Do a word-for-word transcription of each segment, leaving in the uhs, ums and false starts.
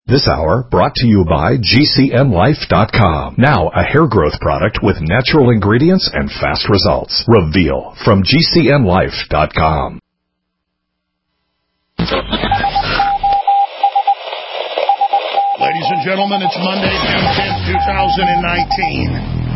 This hour brought to you by G C N Life dot com. Now a hair growth product with natural ingredients and fast results. Reveal from G C N Life dot com. Ladies and gentlemen, it's Monday, June tenth, twenty nineteen.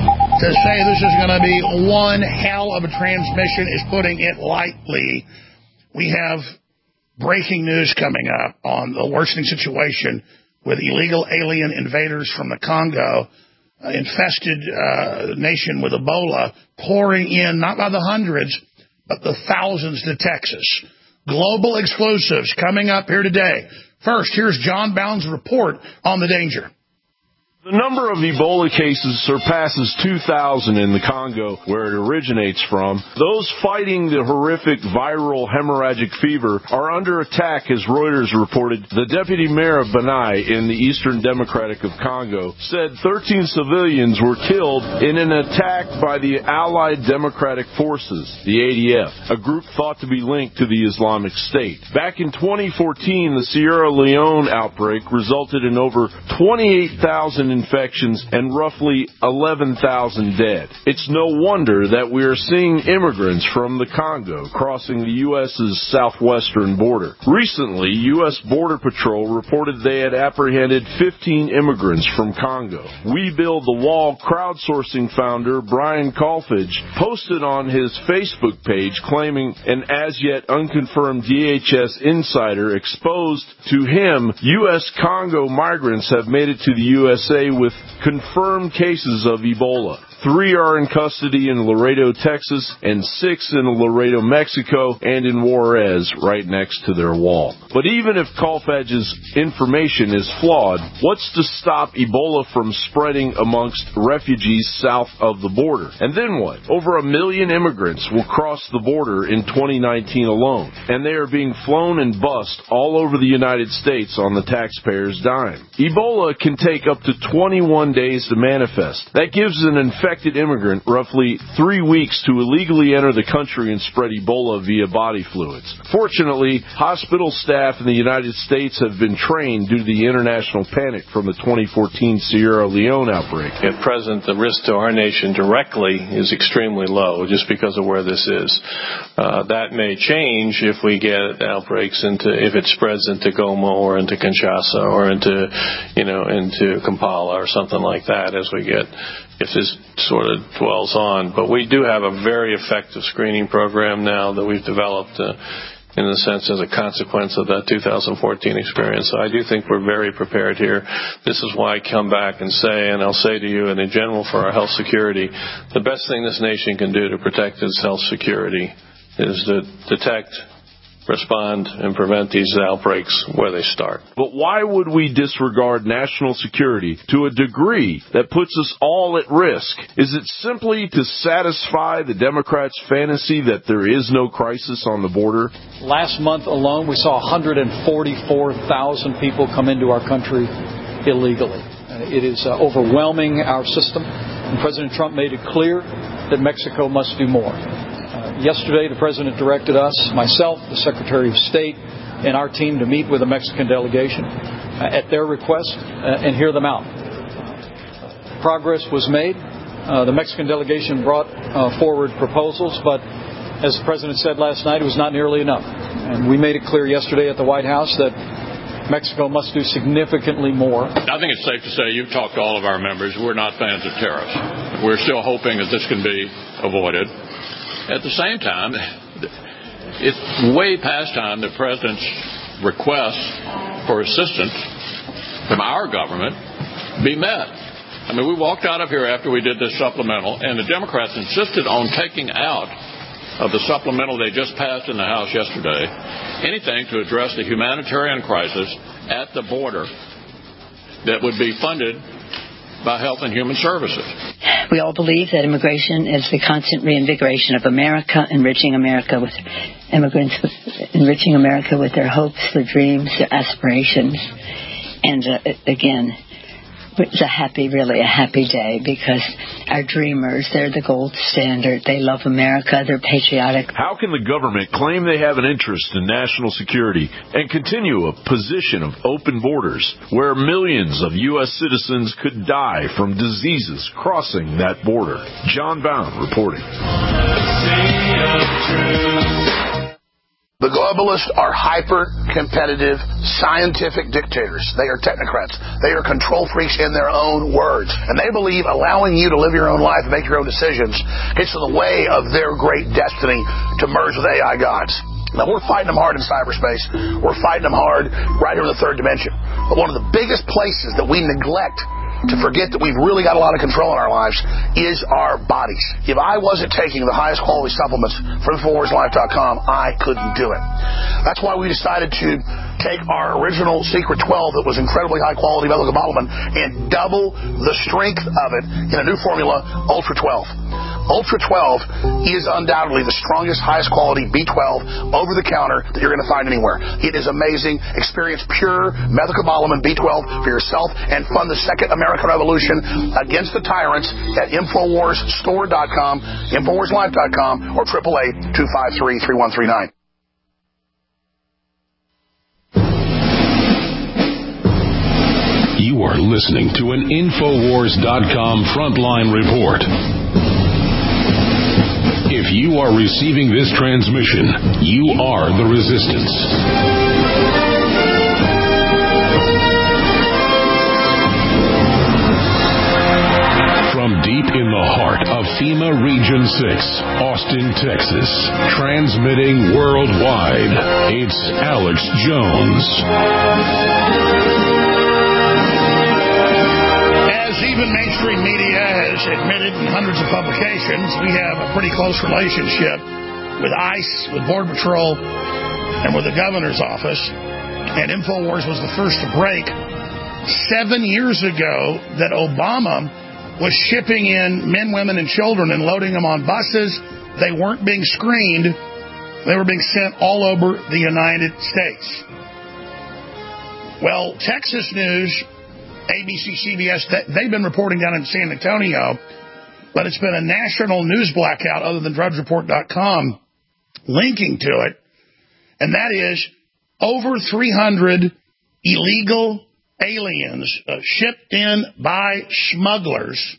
To say this is going to be one hell of a transmission is putting it lightly. We have breaking news coming up on the worsening situation with illegal alien invaders from the Congo, uh, infested uh, nation with Ebola, pouring in, not by the hundreds, but the thousands to Texas. Global exclusives coming up here today. First, here's John Bound's report on the danger. The number of Ebola cases surpasses two thousand in the Congo, where it originates from. Those fighting the horrific viral hemorrhagic fever are under attack, as Reuters reported. The deputy mayor of Banai in the Eastern Democratic of Congo said thirteen civilians were killed in an attack by the Allied Democratic Forces, the A D F, a group thought to be linked to the Islamic State. Back in twenty fourteen, the Sierra Leone outbreak resulted in over twenty-eight thousand infections and roughly eleven thousand dead. It's no wonder that we are seeing immigrants from the Congo crossing the U S's southwestern border. Recently, U S Border Patrol reported they had apprehended fifteen immigrants from Congo. We Build the Wall crowdsourcing founder Brian Colfage posted on his Facebook page claiming an as-yet unconfirmed D H S insider exposed to him U S Congo migrants have made it to the U S A with confirmed cases of Ebola. Three are in custody in Laredo, Texas, and six in Laredo, Mexico, and in Juarez, right next to their wall. But even if Colfage's information is flawed, what's to stop Ebola from spreading amongst refugees south of the border? And then what? Over a million immigrants will cross the border in twenty nineteen alone, and they are being flown and bussed all over the United States on the taxpayer's dime. Ebola can take up to twenty-one days to manifest. That gives an infection Infected immigrant roughly three weeks to illegally enter the country and spread Ebola via body fluids. Fortunately, hospital staff in the United States have been trained due to the international panic from the twenty fourteen Sierra Leone outbreak. At present, the risk to our nation directly is extremely low just because of where this is. Uh, that may change if we get outbreaks into, if it spreads into Goma or into Kinshasa or into, you know, into Kampala or something like that as we get, if this sort of dwells on. But we do have a very effective screening program now that we've developed uh, in a sense as a consequence of that two thousand fourteen experience. So I do think we're very prepared here. This is why I come back and say, and I'll say to you, and in general for our health security, the best thing this nation can do to protect its health security is to detect, respond, and prevent these outbreaks where they start. But why would we disregard national security to a degree that puts us all at risk? Is it simply to satisfy the Democrats' fantasy that there is no crisis on the border? Last month alone, we saw one hundred forty-four thousand people come into our country illegally. It is uh, overwhelming our system, and President Trump made it clear that Mexico must do more. Yesterday, the President directed us, myself, the Secretary of State, and our team to meet with the Mexican delegation uh, at their request uh, and hear them out. Progress was made. Uh, the Mexican delegation brought uh, forward proposals, but as the President said last night, it was not nearly enough. And we made it clear yesterday at the White House that Mexico must do significantly more. I think it's safe to say you've talked to all of our members. We're not fans of tariffs. We're still hoping that this can be avoided. At the same time, it's way past time the President's requests for assistance from our government be met. I mean, we walked out of here after we did this supplemental, and the Democrats insisted on taking out of the supplemental they just passed in the House yesterday anything to address the humanitarian crisis at the border that would be funded by Health and Human Services. We all believe that immigration is the constant reinvigoration of America, enriching America with immigrants, enriching America with their hopes, their dreams, their aspirations. And uh, again, it's a happy, really a happy day, because are dreamers. They're the gold standard. They love America. They're patriotic. How can the government claim they have an interest in national security and continue a position of open borders where millions of U S citizens could die from diseases crossing that border? John Bound reporting. The globalists are hyper-competitive, scientific dictators. They are technocrats. They are control freaks in their own words. And they believe allowing you to live your own life and make your own decisions gets in the way of their great destiny to merge with A I gods. Now, we're fighting them hard in cyberspace. We're fighting them hard right here in the third dimension. But one of the biggest places that we neglect to forget that we've really got a lot of control in our lives is our bodies. If I wasn't taking the highest quality supplements from Infowars Life dot com, I couldn't do it. That's why we decided to take our original Secret twelve that was incredibly high quality methylcobalamin and double the strength of it in a new formula, Ultra twelve. Ultra twelve is undoubtedly the strongest, highest quality B twelve over-the-counter that you're going to find anywhere. It is amazing. Experience pure methylcobalamin B twelve for yourself and fund the second American Revolution against the tyrants at Infowars Store dot com, Infowars Life dot com, or triple eight two five three three one three nine. You are listening to an Infowars dot com Frontline Report. If you are receiving this transmission, you are the resistance. From deep in the heart of FEMA Region six, Austin, Texas, transmitting worldwide, it's Alex Jones. As even mainstream media has admitted in hundreds of publications, we have a pretty close relationship with ICE, with Border Patrol, and with the governor's office. And InfoWars was the first to break seven years ago that Obama was shipping in men, women, and children and loading them on buses. They weren't being screened. They were being sent all over the United States. Well, Texas News, A B C, C B S, they've been reporting down in San Antonio, but it's been a national news blackout other than Drudge Report dot com linking to it, and that is over three hundred illegal aliens uh, shipped in by smugglers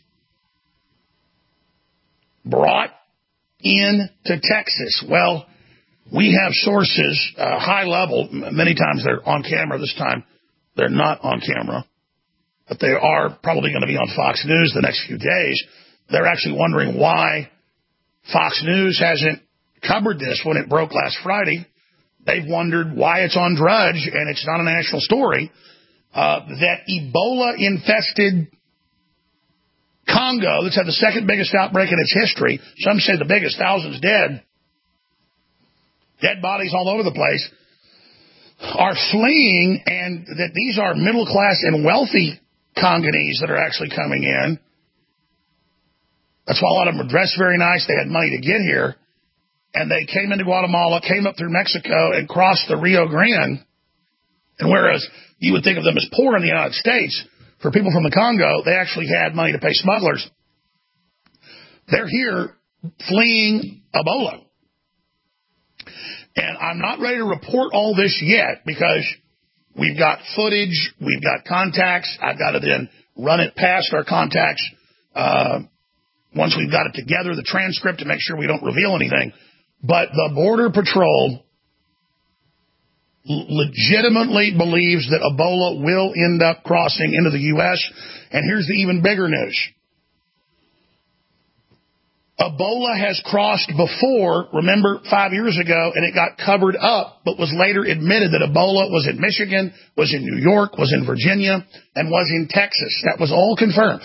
brought into Texas. Well, we have sources, uh, high level, many times they're on camera. This time they're not on camera, but they are probably going to be on Fox News the next few days. They're actually wondering why Fox News hasn't covered this when it broke last Friday. They've wondered why it's on Drudge and it's not a national story. Uh, that Ebola-infested Congo, that's had the second biggest outbreak in its history, some say the biggest, thousands dead, dead bodies all over the place, are fleeing, and that these are middle-class and wealthy Congolese that are actually coming in. That's why a lot of them were dressed very nice. They had money to get here. And they came into Guatemala, came up through Mexico, and crossed the Rio Grande. And whereas you would think of them as poor in the United States, for people from the Congo, they actually had money to pay smugglers. They're here fleeing Ebola. And I'm not ready to report all this yet because we've got footage, we've got contacts. I've got to then run it past our contacts. Uh, once we've got it together, the transcript, to make sure we don't reveal anything. But the Border Patrol legitimately believes that Ebola will end up crossing into the U S And here's the even bigger news. Ebola has crossed before, remember, five years ago, and it got covered up, but was later admitted that Ebola was in Michigan, was in New York, was in Virginia, and was in Texas. That was all confirmed.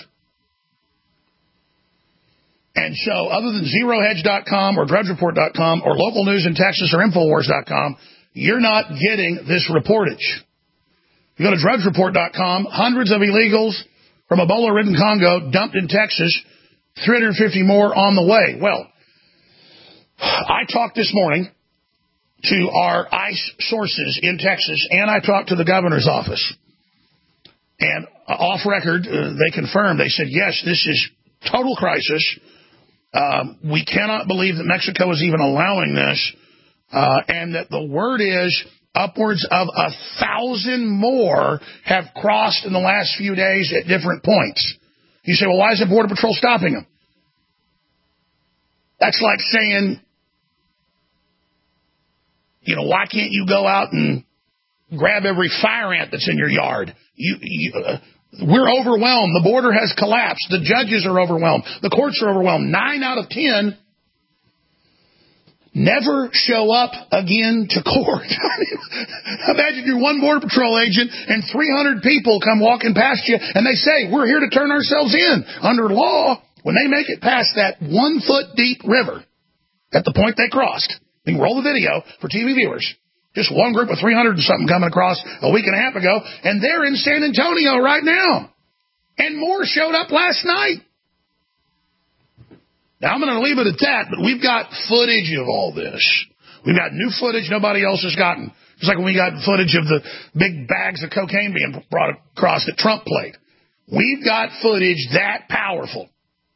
And so other than Zero Hedge dot com or Drudge Report dot com or local news in Texas or Infowars dot com, you're not getting this reportage. You go to Drudge Report dot com, hundreds of illegals from Ebola-ridden Congo dumped in Texas, three hundred fifty more on the way. Well, I talked this morning to our ICE sources in Texas, and I talked to the governor's office. And off record, uh, they confirmed. They said, yes, this is total crisis. Um, we cannot believe that Mexico is even allowing this, uh, and that the word is upwards of a thousand more have crossed in the last few days at different points. You say, well, why is the Border Patrol stopping them? That's like saying, you know, why can't you go out and grab every fire ant that's in your yard? You, you, uh, we're overwhelmed. The border has collapsed. The judges are overwhelmed. The courts are overwhelmed. Nine out of ten never show up again to court. Imagine you're one Border Patrol agent and three hundred people come walking past you and they say, we're here to turn ourselves in. Under law, when they make it past that one foot deep river at the point they crossed, you can roll the video for T V viewers. Just one group of three hundred and something coming across a week and a half ago, and they're in San Antonio right now. And more showed up last night. Now, I'm going to leave it at that, but we've got footage of all this. We've got new footage nobody else has gotten. It's like when we got footage of the big bags of cocaine being brought across that Trump played. We've got footage that powerful.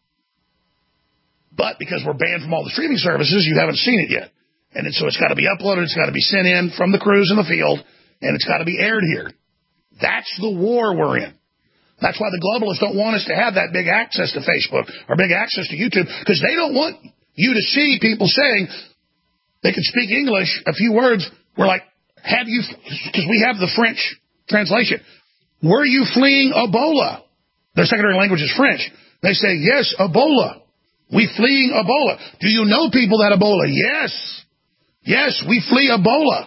But because we're banned from all the streaming services, you haven't seen it yet. And so it's got to be uploaded, it's got to be sent in from the crews in the field, and it's got to be aired here. That's the war we're in. That's why the globalists don't want us to have that big access to Facebook or big access to YouTube, because they don't want you to see people saying they can speak English, a few words. We're like, have you, because we have the French translation. Were you fleeing Ebola? Their secondary language is French. They say, yes, Ebola. We fleeing Ebola. Do you know people that Ebola? Yes. Yes, we flee Ebola.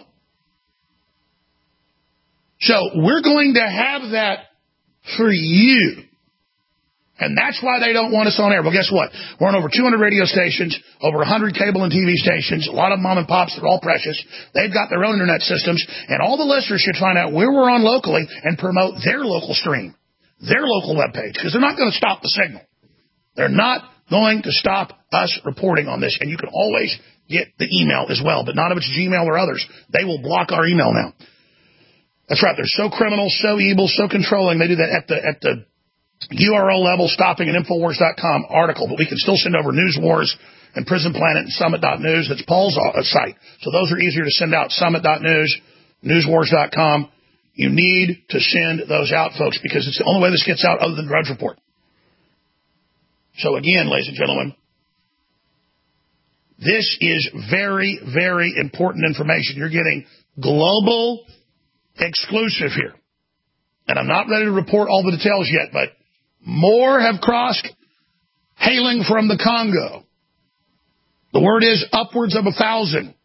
So we're going to have that for you. And that's why they don't want us on air. Well, guess what? We're on over two hundred radio stations, over one hundred cable and T V stations, a lot of mom and pops. They're all precious. They've got their own internet systems, and all the listeners should find out where we're on locally and promote their local stream, their local webpage, because they're not going to stop the signal. They're not going to stop us reporting on this, and you can always get the email as well, but not if it's Gmail or others. They will block our email now. That's right. They're so criminal, so evil, so controlling. They do that at the at the U R L level, stopping at Infowars dot com article, but we can still send over News Wars and Prison Planet and Summit dot news. That's Paul's site. So those are easier to send out. Summit dot news, News Wars dot com. You need to send those out, folks, because it's the only way this gets out other than Drudge Report. So again, ladies and gentlemen, this is very, very important information. You're getting global exclusive here. And I'm not ready to report all the details yet, but more have crossed, hailing from the Congo. The word is upwards of a thousand.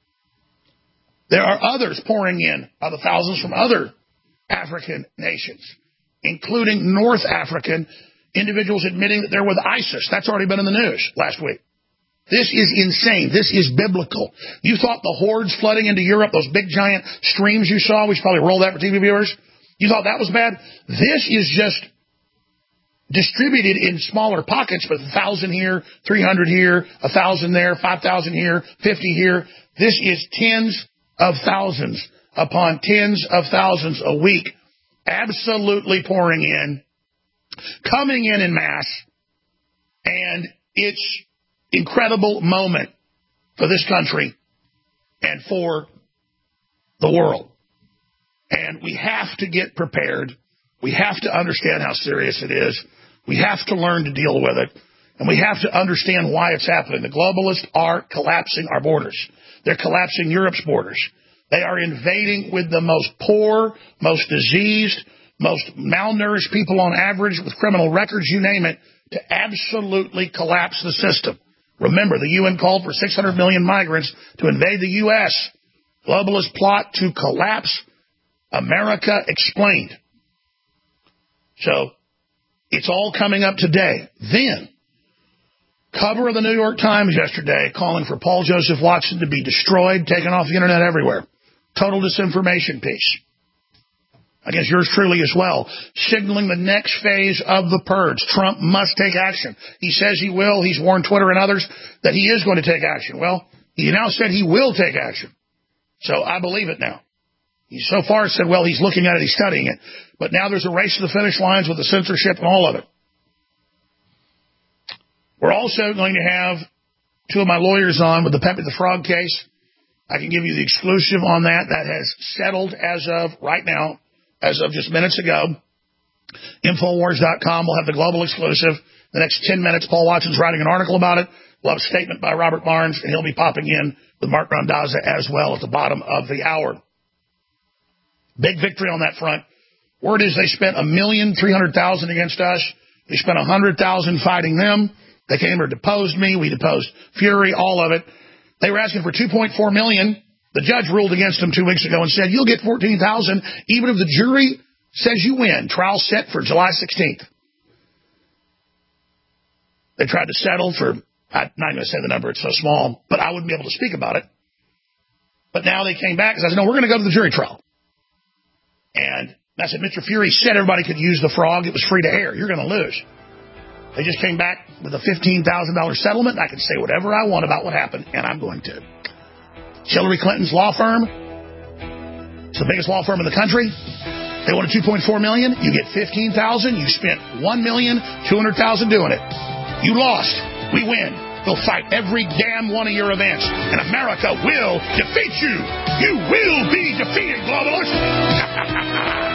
There are others pouring in by the thousands from other African nations, including North African individuals admitting that they're with ISIS. That's already been in the news last week. This is insane. This is biblical. You thought the hordes flooding into Europe, those big giant streams you saw, we should probably roll that for T V viewers, you thought that was bad? This is just distributed in smaller pockets, but a thousand here, three hundred here, a thousand there, five thousand here, fifty here. This is tens of thousands upon tens of thousands a week, absolutely pouring in, coming in en masse, and it's incredible moment for this country and for the world. And we have to get prepared. We have to understand how serious it is. We have to learn to deal with it. And we have to understand why it's happening. The globalists are collapsing our borders. They're collapsing Europe's borders. They are invading with the most poor, most diseased, most malnourished people on average with criminal records, you name it, to absolutely collapse the system. Remember, the U N called for six hundred million migrants to invade the U S Globalist plot to collapse America explained. So, it's all coming up today. Then, cover of the New York Times yesterday calling for Paul Joseph Watson to be destroyed, taken off the internet everywhere. Total disinformation piece. I guess yours truly as well, signaling the next phase of the purge. Trump must take action. He says he will. He's warned Twitter and others that he is going to take action. Well, he now said he will take action. So I believe it now. He so far said, well, he's looking at it, he's studying it. But now there's a race to the finish lines with the censorship and all of it. We're also going to have two of my lawyers on with the Pepe the Frog case. I can give you the exclusive on that. That has settled as of right now, as of just minutes ago. Infowars dot com will have the global exclusive. The next ten minutes, Paul Watson's writing an article about it. We'll have a statement by Robert Barnes, and he'll be popping in with Mark Randazza as well at the bottom of the hour. Big victory on that front. Word is they spent a million three hundred thousand against us. We spent a hundred thousand fighting them. They came or deposed me. We deposed Fury, all of it. They were asking for two point four million. The judge ruled against them two weeks ago and said, you'll get fourteen thousand even if the jury says you win. Trial set for July sixteenth. They tried to settle for, I'm not going to say the number, it's so small, but I wouldn't be able to speak about it. But now they came back and said, no, we're going to go to the jury trial. And I said, Mister Fury said everybody could use the frog. It was free to air. You're going to lose. They just came back with a fifteen thousand dollars settlement. I can say whatever I want about what happened, and I'm going to. Hillary Clinton's law firm, it's the biggest law firm in the country. They wanted two point four million dollars. You get fifteen thousand dollars. You spent one million two hundred thousand dollars doing it. You lost. We win. We'll fight every damn one of your events, and America will defeat you. You will be defeated, globalists.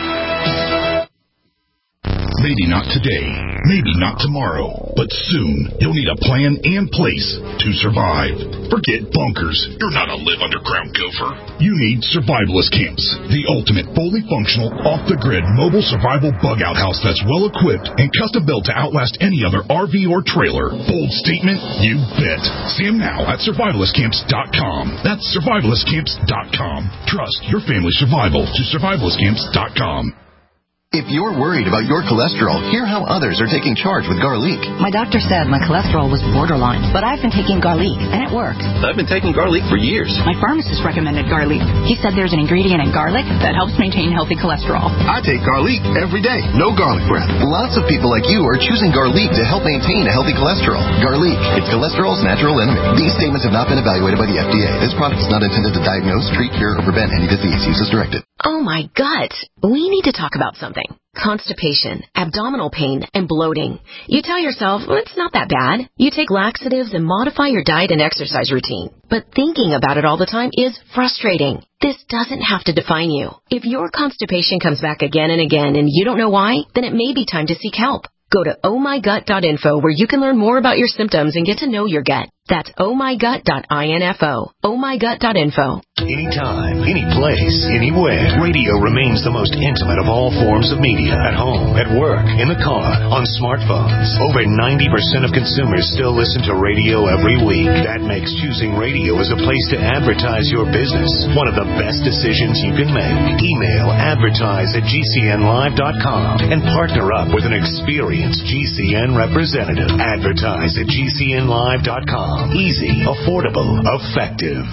Maybe not today, maybe not tomorrow, but soon you'll need a plan and place to survive. Forget bunkers. You're not a live underground gopher. You need Survivalist Camps, the ultimate fully functional, off-the-grid mobile survival bug-out house that's well-equipped and custom-built to outlast any other R V or trailer. Bold statement? You bet. See them now at survivalist camps dot com. That's survivalist camps dot com. Trust your family's survival to survivalist camps dot com. If you're worried about your cholesterol, hear how others are taking charge with Garlic. My doctor said my cholesterol was borderline, but I've been taking Garlic, and it works. I've been taking Garlic for years. My pharmacist recommended Garlic. He said there's an ingredient in garlic that helps maintain healthy cholesterol. I take Garlic every day. No garlic breath. Lots of people like you are choosing Garlic to help maintain a healthy cholesterol. Garlic. It's cholesterol's natural enemy. These statements have not been evaluated by the F D A. This product is not intended to diagnose, treat, cure, or prevent any disease. Use as directed. Oh, my gut. We need to talk about something. Constipation, abdominal pain, and bloating. You tell yourself, well, it's not that bad. You take laxatives and modify your diet and exercise routine. But thinking about it all the time is frustrating. This doesn't have to define you. If your constipation comes back again and again and you don't know why, then it may be time to seek help. Go to oh my gut dot info where you can learn more about your symptoms and get to know your gut. That's oh my gut dot info. oh my gut dot info. Anytime, any place, anywhere. Radio remains the most intimate of all forms of media. At home, at work, in the car, on smartphones. Over ninety percent of consumers still listen to radio every week. That makes choosing radio as a place to advertise your business one of the best decisions you can make. Email advertise at G C N live dot com and partner up with an experienced G C N representative. Advertise at G C N live dot com. Easy, affordable, effective.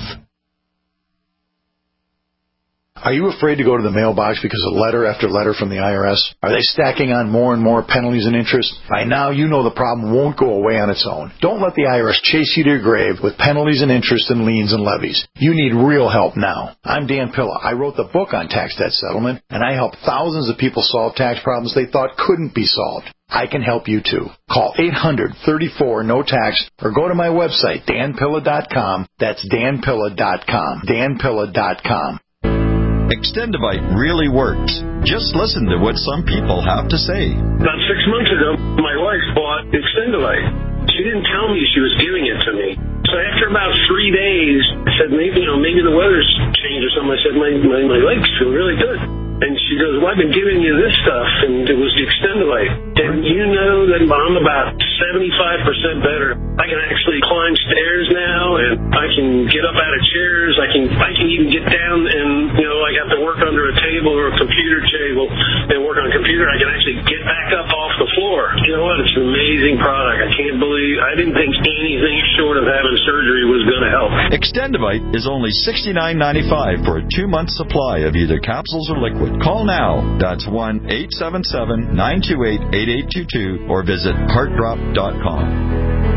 Are you afraid to go to the mailbox because of letter after letter from the I R S? Are they stacking on more and more penalties and interest? By now, you know the problem won't go away on its own. Don't let the I R S chase you to your grave with penalties and interest and liens and levies. You need real help now. I'm Dan Pilla. I wrote the book on tax debt settlement, and I helped thousands of people solve tax problems they thought couldn't be solved. I can help you too. Call eight hundred, thirty-four, no tax or go to my website, dan pilla dot com. That's dan pilla dot com. dan pilla dot com. Extendivite really works. Just listen to what some people have to say. About six months ago, my wife bought Extendivite. She didn't tell me she was giving it to me. So after about three days, I said, maybe, you know, maybe the weather's changed or something. I said, my, my, my legs feel really good. And she goes, well, I've been giving you this stuff, and it was the Extendivite. And you know that I'm about seventy-five percent better. I can actually climb stairs now, and I can get up out of chairs. I can I can even get down and, you know, I have to work under a table or a computer table and work on a computer. I can actually get back up off the floor. You know what? It's an amazing product. I can't believe, I didn't think anything short of having surgery was going to help. Extendivite is only sixty-nine ninety-five for a two-month supply of either capsules or liquid. Call now. That's one eight seven seven, nine two eight, eight eight two two or visit heart drop dot com.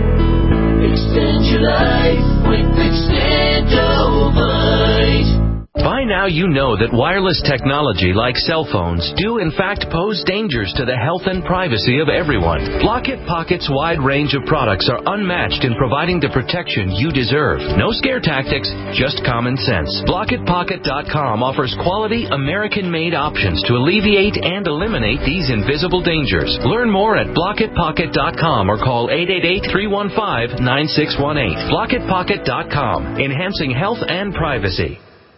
Extend your life with Extendovite. By now you know that wireless technology like cell phones do in fact pose dangers to the health and privacy of everyone. Block-It Pocket's wide range of products are unmatched in providing the protection you deserve. No scare tactics, just common sense. Block It Pocket dot com offers quality American-made options to alleviate and eliminate these invisible dangers. Learn more at Block It Pocket dot com or call eight eight eight, three one five, nine six one eight. Block It Pocket dot com, enhancing health and privacy.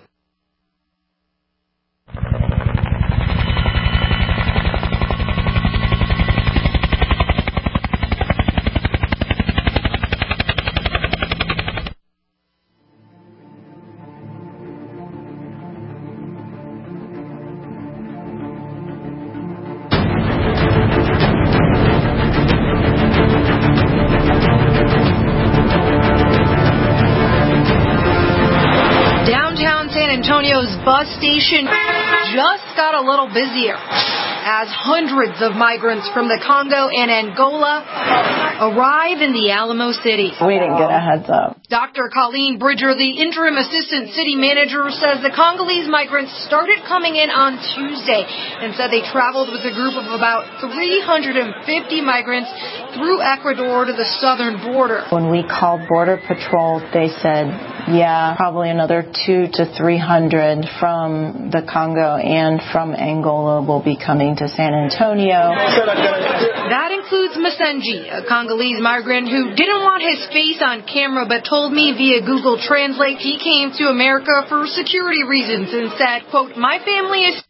Bus station just got a little busier as hundreds of migrants from the Congo and Angola arrive in the Alamo City. We didn't get a heads up. Doctor Colleen Bridger, the interim assistant city manager, says the Congolese migrants started coming in on Tuesday and said they traveled with a group of about three hundred fifty migrants through Ecuador to the southern border. When we called Border Patrol, they said, yeah, probably another two to three hundred from the Congo and from Angola will be coming to San Antonio. That includes Masenji, a Congolese migrant who didn't want his face on camera but told me via Google Translate he came to America for security reasons and said, quote, my family is...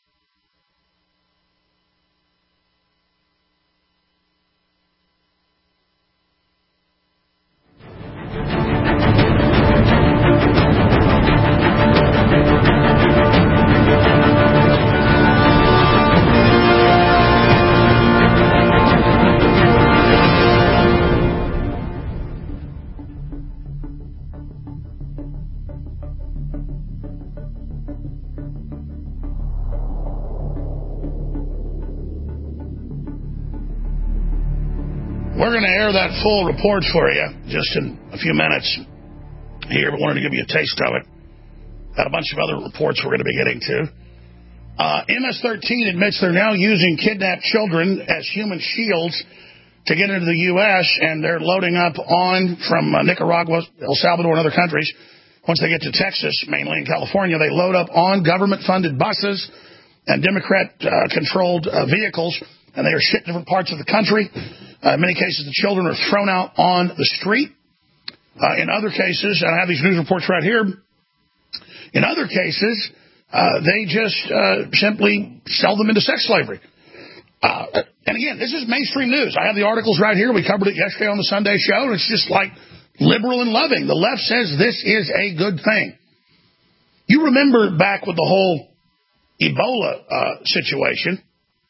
We're going to air that full report for you just in a few minutes here, but wanted to give you a taste of it. Got a bunch of other reports we're going to be getting to. Uh, M S thirteen admits they're now using kidnapped children as human shields to get into the U S, and they're loading up on from uh, Nicaragua, El Salvador, and other countries. Once they get to Texas, mainly in California, they load up on government-funded buses and Democrat-controlled uh, uh, vehicles, and they are shipped to different parts of the country. Uh, in many cases, the children are thrown out on the street. Uh, in other cases, and I have these news reports right here, in other cases, uh, they just uh, simply sell them into sex slavery. Uh, and again, this is mainstream news. I have the articles right here. We covered it yesterday on the Sunday show, and it's just like liberal and loving. The left says this is a good thing. You remember back with the whole Ebola uh, situation,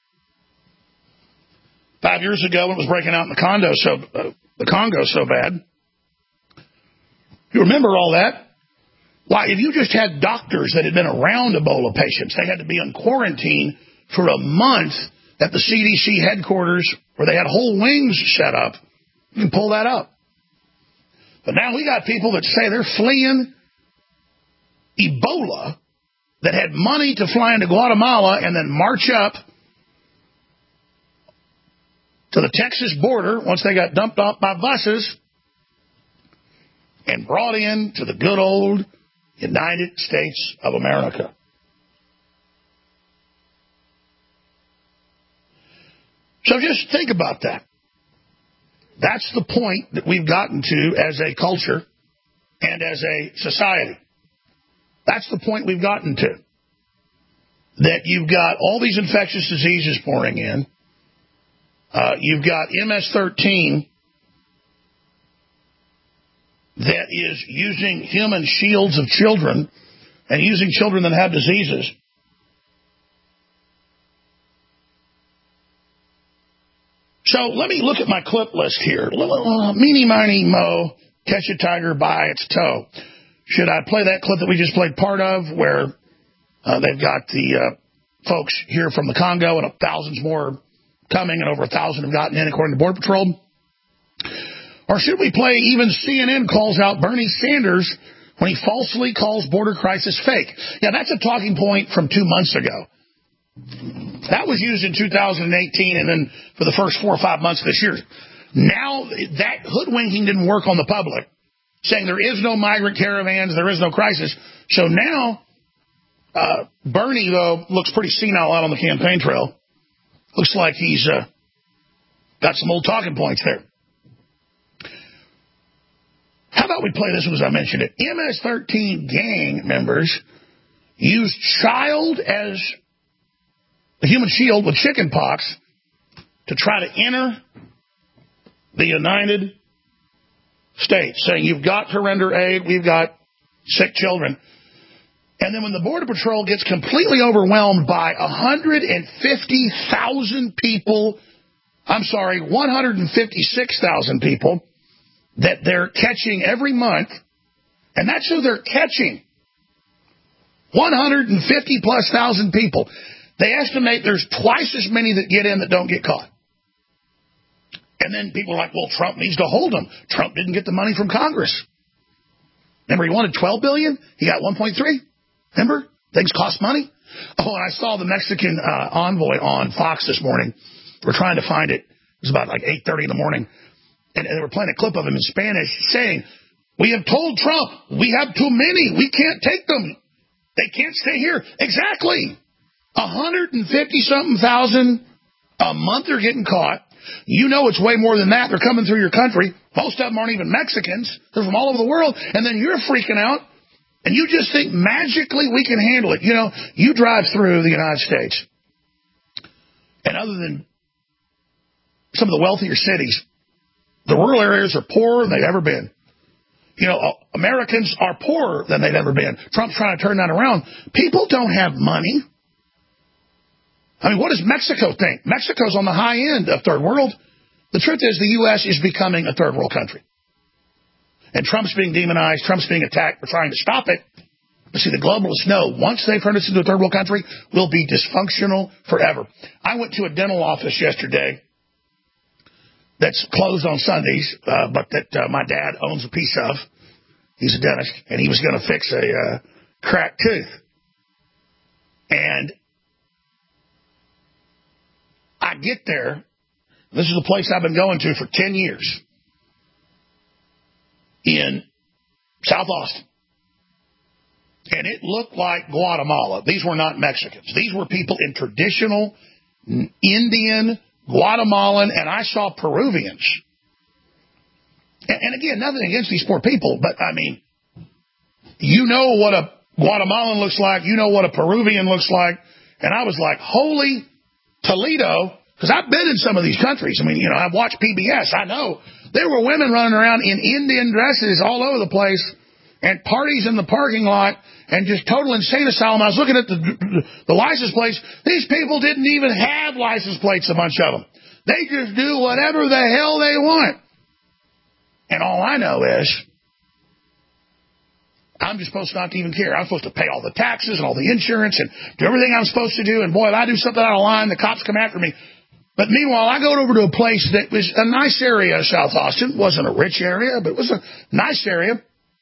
five years ago when it was breaking out in the Congo so, uh, the Congo so bad. You remember all that? Why, if you just had doctors that had been around Ebola patients, they had to be in quarantine for a month at the C D C headquarters where they had whole wings set up. You can pull that up. But now we got people that say they're fleeing Ebola that had money to fly into Guatemala and then march up to the Texas border once they got dumped off by buses and brought in to the good old United States of America. So just think about that. That's the point that we've gotten to as a culture and as a society. That's the point we've gotten to. That you've got all these infectious diseases pouring in. Uh, you've got M S thirteen that is using human shields of children and using children that have diseases. So let me look at my clip list here. Meeny, miny, mo, catch a tiger by its toe. Should I play that clip that we just played part of where uh, they've got the uh, folks here from the Congo and thousands more coming and over a thousand have gotten in according to Border Patrol? Or should we play even C N N calls out Bernie Sanders when he falsely calls border crisis fake. Yeah, that's a talking point from two months ago. That was used in two thousand eighteen and then for the first four or five months of this year. Now, that hoodwinking didn't work on the public, saying there is no migrant caravans, there is no crisis. So now, uh, Bernie, though, looks pretty senile out on the campaign trail. Looks like he's uh, got some old talking points there. How about we play this one as I mentioned it? M S thirteen gang members used child as a human shield with chicken pox to try to enter the United States, saying you've got to render aid, we've got sick children. And then when the Border Patrol gets completely overwhelmed by one hundred fifty thousand people, I'm sorry, one hundred fifty-six thousand people that they're catching every month, and that's who they're catching, one hundred fifty plus thousand people. They estimate there's twice as many that get in that don't get caught. And then people are like, well, Trump needs to hold them. Trump didn't get the money from Congress. Remember, he wanted twelve billion dollars? He got one point three. Remember? Things cost money. Oh, and I saw the Mexican uh, envoy on Fox this morning. We're trying to find it. It was about like eight thirty in the morning. And, and they were playing a clip of him in Spanish saying, we have told Trump, we have too many. We can't take them. They can't stay here. Exactly. one hundred fifty-something thousand a month are getting caught. You know it's way more than that. They're coming through your country. Most of them aren't even Mexicans. They're from all over the world. And then you're freaking out, and you just think magically we can handle it. You know, you drive through the United States, and other than some of the wealthier cities, the rural areas are poorer than they've ever been. You know, Americans are poorer than they've ever been. Trump's trying to turn that around. People don't have money. I mean, what does Mexico think? Mexico's on the high end of third world. The truth is the U S is becoming a third world country. And Trump's being demonized. Trump's being attacked. We're trying to stop it. But see, the globalists know once they turn us into a third world country, we'll be dysfunctional forever. I went to a dental office yesterday that's closed on Sundays, uh, but that uh, my dad owns a piece of. He's a dentist, and he was going to fix a uh, cracked tooth. And I get there. This is a place I've been going to for ten years in South Austin. And it looked like Guatemala. These were not Mexicans. These were people in traditional Indian, Guatemalan, and I saw Peruvians. And, and again, nothing against these poor people, but I mean, you know what a Guatemalan looks like. You know what a Peruvian looks like. And I was like, holy Toledo, because I've been in some of these countries. I mean, you know, I've watched P B S. I know there were women running around in Indian dresses all over the place and parties in the parking lot and just total insane asylum. I was looking at the, the license plates. These people didn't even have license plates, a bunch of them. They just do whatever the hell they want. And all I know is I'm just supposed not to even care. I'm supposed to pay all the taxes and all the insurance and do everything I'm supposed to do. And boy, if I do something out of line, the cops come after me. But meanwhile, I go over to a place that was a nice area of South Austin. It wasn't a rich area, but it was a nice area.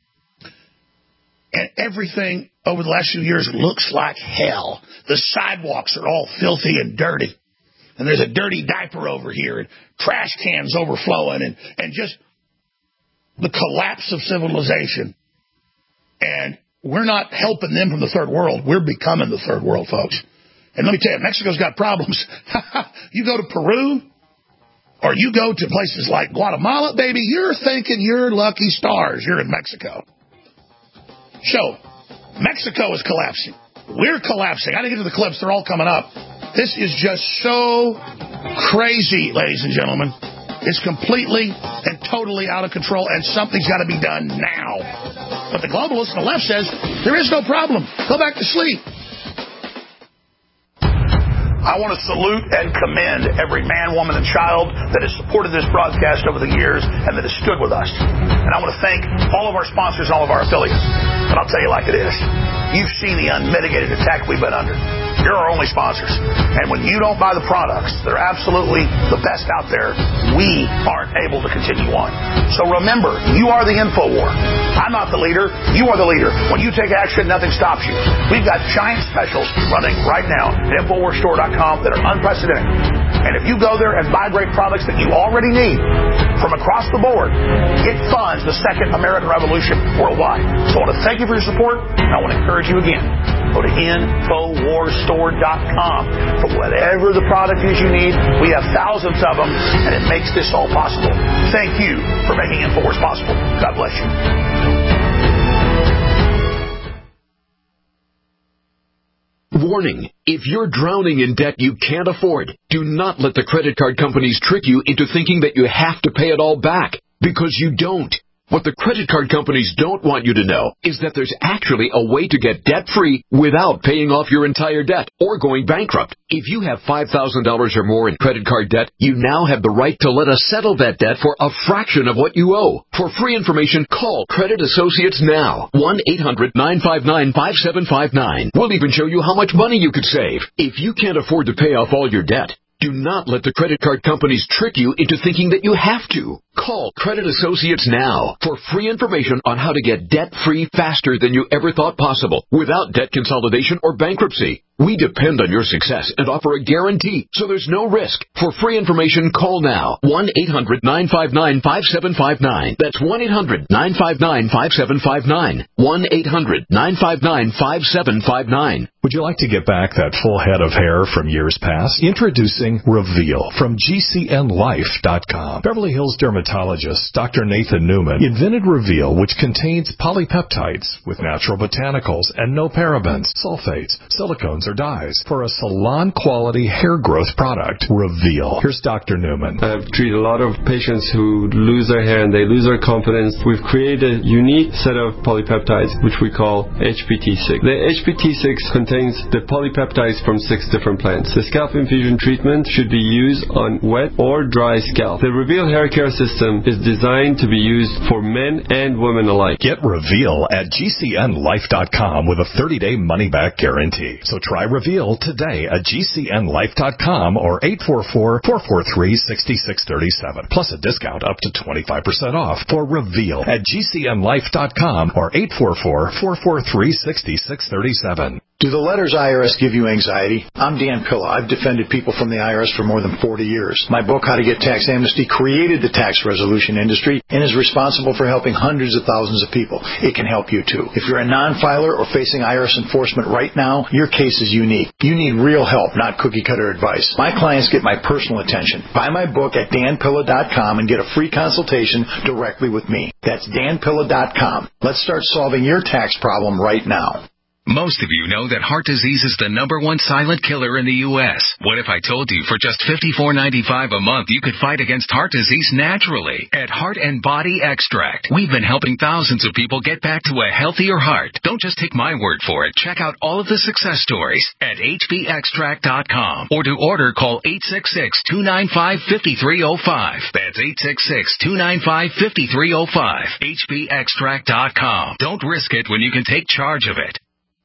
And everything over the last few years looks like hell. The sidewalks are all filthy and dirty. And there's a dirty diaper over here and trash cans overflowing and, and just the collapse of civilization. And we're not helping them from the third world. We're becoming the third world, folks. And let me tell you, Mexico's got problems. You go to Peru or you go to places like Guatemala, baby, you're thinking you're lucky stars. You're in Mexico. So, Mexico is collapsing. We're collapsing. I didn't get to the clips. They're all coming up. This is just so crazy, ladies and gentlemen. It's completely and totally out of control, and something's got to be done now. But the globalist on the left says, there is no problem. Go back to sleep. I want to salute and commend every man, woman, and child that has supported this broadcast over the years and that has stood with us. And I want to thank all of our sponsors and all of our affiliates. But I'll tell you like it is. You've seen the unmitigated attack we've been under. You're our only sponsors. And when you don't buy the products, they're absolutely the best out there, we aren't able to continue on. So remember, you are the InfoWar. I'm not the leader. You are the leader. When you take action, nothing stops you. We've got giant specials running right now at Infowar Store dot com that are unprecedented. And if you go there and buy great products that you already need from across the board, it funds the second American Revolution worldwide. So I want to thank you for your support, and I want to encourage you again. Go to Infowar Store dot com for whatever the product is you need. We have thousands of them, and it makes this all possible. Thank you for making InfoWars possible. God bless you. Warning, if you're drowning in debt you can't afford, do not let the credit card companies trick you into thinking that you have to pay it all back, because you don't. What the credit card companies don't want you to know is that there's actually a way to get debt-free without paying off your entire debt or going bankrupt. If you have five thousand dollars or more in credit card debt, you now have the right to let us settle that debt for a fraction of what you owe. For free information, call Credit Associates now. one eight hundred nine five nine five seven five nine. We'll even show you how much money you could save. If you can't afford to pay off all your debt, do not let the credit card companies trick you into thinking that you have to. Call Credit Associates now for free information on how to get debt-free faster than you ever thought possible without debt consolidation or bankruptcy. We depend on your success and offer a guarantee, so there's no risk. For free information, call now. one eight hundred nine five nine five seven five nine. That's one eight hundred nine five nine five seven five nine. one eight hundred nine five nine five seven five nine. Would you like to get back that full head of hair from years past? Introducing Reveal from G C N Life dot com. Beverly Hills dermatologist Doctor Nathan Newman invented Reveal, which contains polypeptides with natural botanicals and no parabens, sulfates, silicones, or dyes for a salon-quality hair growth product. Reveal. Here's Doctor Newman. I've treated a lot of patients who lose their hair and they lose their confidence. We've created a unique set of polypeptides, which we call H P T six. The H P T six contains the polypeptides from six different plants. The scalp infusion treatment should be used on wet or dry scalp. The Reveal hair care system is designed to be used for men and women alike. Get Reveal at G C N Life dot com with a thirty-day money-back guarantee. So try Reveal today at G C N Life dot com or eight four four, four four three, six six three seven. Plus a discount up to twenty-five percent off for Reveal at G C N Life dot com or eight four four, four four three, six six three seven. Do the letters I R S give you anxiety? I'm Dan Pilla. I've defended people from the I R S for more than forty years. My book, How to Get Tax Amnesty, created the tax resolution industry and is responsible for helping hundreds of thousands of people. It can help you too. If you're a non-filer or facing I R S enforcement right now, your case is unique. You need real help, not cookie-cutter advice. My clients get my personal attention. Buy my book at Dan Pilla dot com and get a free consultation directly with me. That's Dan Pilla dot com. Let's start solving your tax problem right now. Most of you know that heart disease is the number one silent killer in the U S. What if I told you for just fifty-four ninety-five a month you could fight against heart disease naturally at Heart and Body Extract? We've been helping thousands of people get back to a healthier heart. Don't just take my word for it. Check out all of the success stories at H B extract dot com or to order call eight six six, two nine five, five three zero five. That's eight six six, two nine five, five three zero five. H B extract dot com. Don't risk it when you can take charge of it.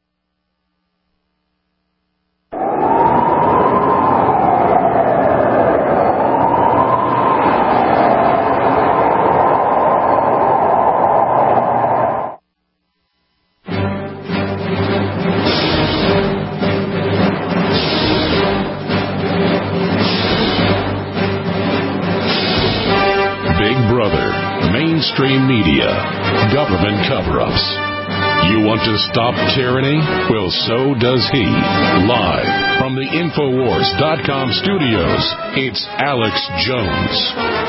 Mainstream media, government cover-ups. You want to stop tyranny? Well, so does he. Live from the Infowars dot com studios, it's Alex Jones.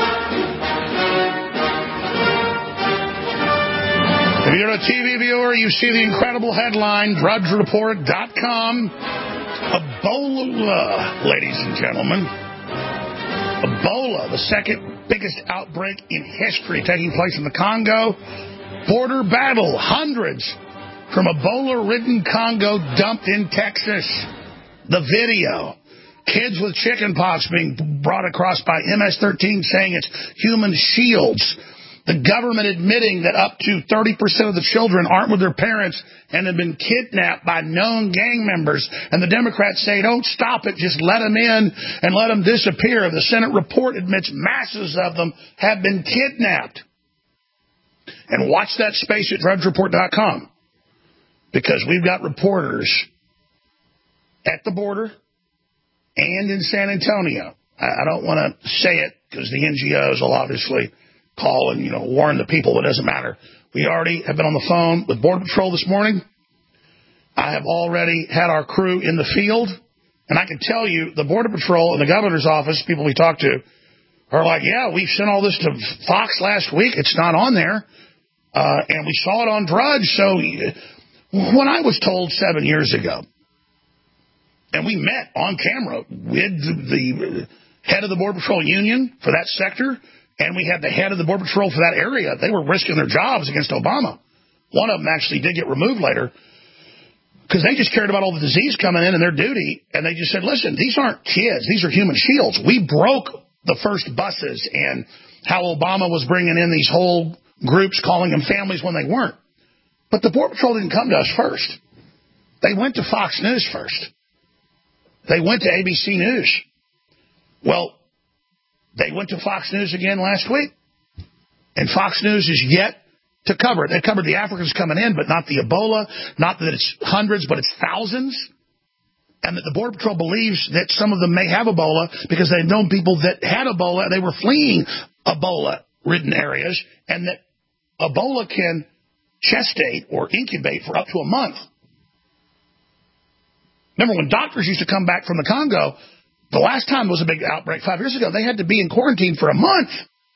If you're a T V viewer, you see the incredible headline, Drudge Report dot com. Ebola, ladies and gentlemen. Ebola, the second biggest outbreak in history taking place in the Congo. Border battle, hundreds from Ebola-ridden Congo dumped in Texas. The video. Kids with chickenpox being brought across by M S thirteen saying it's human shields. The government admitting that up to thirty percent of the children aren't with their parents and have been kidnapped by known gang members. And the Democrats say, don't stop it, just let them in and let them disappear. The Senate report admits masses of them have been kidnapped. And watch that space at drudge report dot com, because we've got reporters at the border and in San Antonio. I don't want to say it because the N G Os will obviously call and, you know, warn the people. It doesn't matter. We already have been on the phone with Border Patrol this morning. I have already had our crew in the field. And I can tell you, the Border Patrol and the governor's office, people we talk to, are like, yeah, we sent all this to Fox last week. It's not on there. Uh, and we saw it on Drudge. So when I was told seven years ago, and we met on camera with the head of the Border Patrol union for that sector, and we had the head of the Border Patrol for that area. They were risking their jobs against Obama. One of them actually did get removed later because they just cared about all the disease coming in and their duty, and they just said, listen, these aren't kids. These are human shields. We broke the first buses and how Obama was bringing in these whole groups, calling them families when they weren't. But the Border Patrol didn't come to us first. They went to Fox News first. They went to A B C News. Well, they went to Fox News again last week. And Fox News is yet to cover it. They covered the Africans coming in, but not the Ebola. Not that it's hundreds, but it's thousands. And that the Border Patrol believes that some of them may have Ebola because they've known people that had Ebola and they were fleeing Ebola-ridden areas. And that Ebola can gestate or incubate for up to a month. Remember, when doctors used to come back from the Congo, the last time was a big outbreak five years ago, they had to be in quarantine for a month.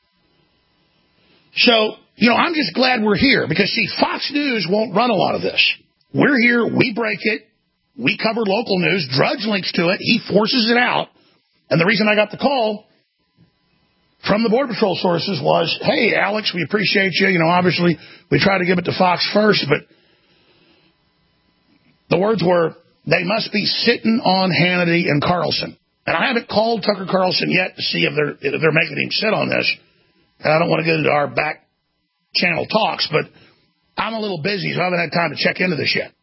So, you know, I'm just glad we're here because, see, Fox News won't run a lot of this. We're here. We break it. We cover local news. Drudge links to it. He forces it out. And the reason I got the call from the Border Patrol sources was, hey, Alex, we appreciate you. You know, obviously, we try to give it to Fox first, but the words were, they must be sitting on Hannity and Carlson. And I haven't called Tucker Carlson yet to see if they're if they're making him sit on this. And I don't want to get into our back channel talks, but I'm a little busy, so I haven't had time to check into this yet.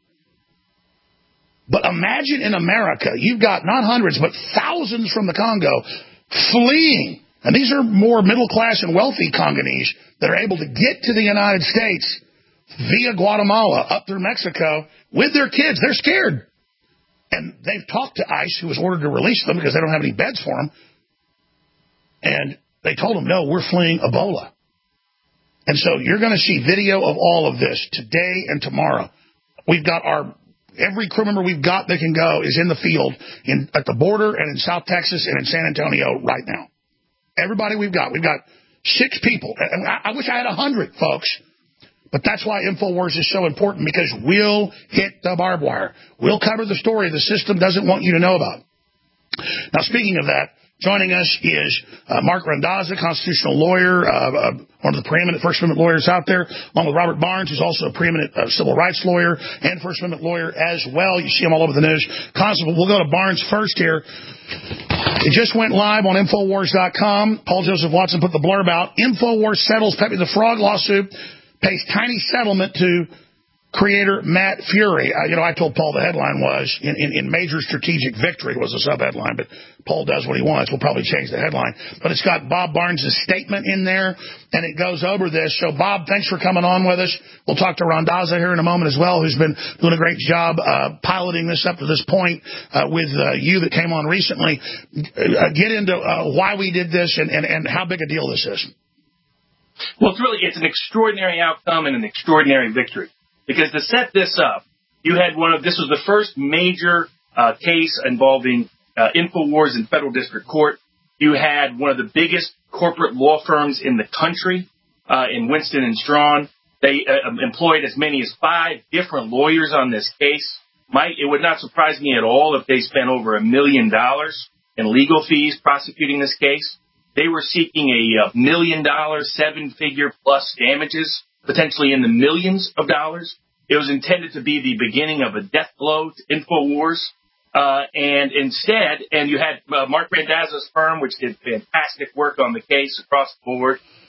But imagine in America, you've got not hundreds, but thousands from the Congo fleeing. And these are more middle-class and wealthy Congolese that are able to get to the United States via Guatemala up through Mexico with their kids. They're scared. And they've talked to ICE, who was ordered to release them because they don't have any beds for them. And they told them, no, we're fleeing Ebola. And so you're going to see video of all of this today and tomorrow. We've got our, every crew member we've got that can go is in the field in at the border and in South Texas and in San Antonio right now. Everybody we've got. We've got six people. And I, I wish I had a hundred, folks. But that's why InfoWars is so important, because we'll hit the barbed wire. We'll cover the story the system doesn't want you to know about. Now, speaking of that, joining us is uh, Mark Randazza, constitutional lawyer, uh, uh, one of the preeminent First Amendment lawyers out there, along with Robert Barnes, who's also a preeminent uh, civil rights lawyer and First Amendment lawyer as well. You see him all over the news. Constable, we'll go to Barnes first here. It just went live on InfoWars dot com. Paul Joseph Watson put the blurb out. InfoWars settles Pepe the Frog lawsuit, pays tiny settlement to creator Matt Fury. Uh, you know, I told Paul the headline was, in, in, in major strategic victory was the sub-headline, but Paul does what he wants. We'll probably change the headline. But it's got Bob Barnes' statement in there, and it goes over this. So, Bob, thanks for coming on with us. We'll talk to Randazza here in a moment as well, who's been doing a great job uh, piloting this up to this point uh, with uh, you that came on recently. Uh, get into uh, why we did this and, and, and how big a deal this is. Well, it's really, it's an extraordinary outcome and an extraordinary victory. Because to set this up, you had one of, this was the first major uh, case involving uh, InfoWars in federal district court. You had one of the biggest corporate law firms in the country uh, in Winston and Strawn. They uh, employed as many as five different lawyers on this case. Mike, it would not surprise me at all if they spent over a million dollars in legal fees prosecuting this case. They were seeking a million dollar, seven figure plus damages, potentially in the millions of dollars. It was intended to be the beginning of a death blow to InfoWars. Uh, and instead, and you had uh, Mark Randazza's firm, which did fantastic work on the case across the board.